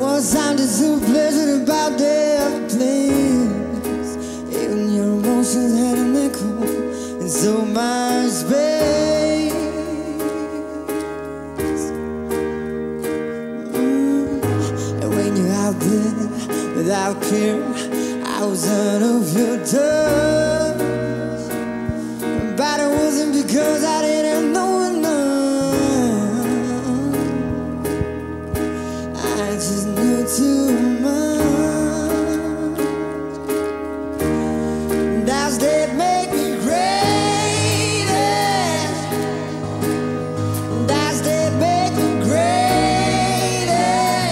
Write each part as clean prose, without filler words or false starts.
was sounded so pleasant about their plans. Even your emotions had an echo in so much space. And when you're out there without care, I was out of your touch. But it wasn't because I didn't know enough. I just knew too much. Does that make me crazy? Does that make me crazy?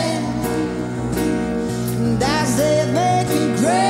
Does that make me crazy?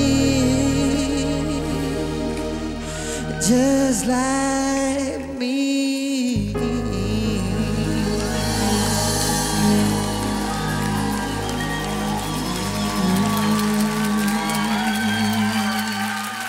Just like me.